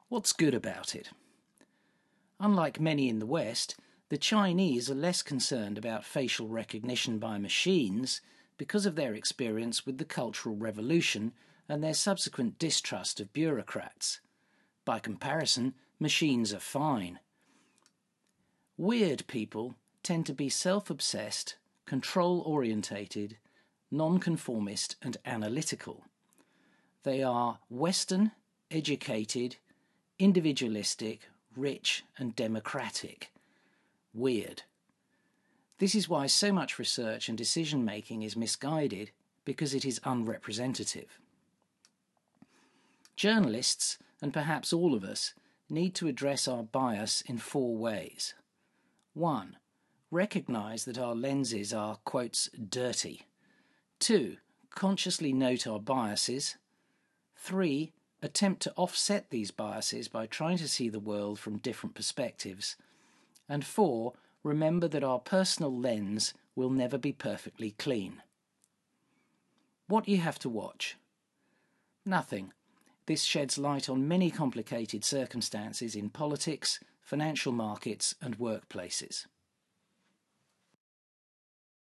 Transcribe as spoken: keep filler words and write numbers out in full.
What's good about it? Unlike many in the West, the Chinese are less concerned about facial recognition by machines because of their experience with the Cultural Revolution and their subsequent distrust of bureaucrats. By comparison, machines are fine. Weird people tend to be self-obsessed, control-orientated, non-conformist and analytical. They are Western, educated, individualistic, rich and democratic. Weird. This is why so much research and decision-making is misguided, because it is unrepresentative. Journalists, and perhaps all of us, need to address our bias in four ways. One, recognise that our lenses are, quotes, dirty. Two, consciously note our biases. Three, attempt to offset these biases by trying to see the world from different perspectives. And four, remember that our personal lens will never be perfectly clean. What you have to watch? Nothing. This sheds light on many complicated circumstances in politics, financial markets and workplaces.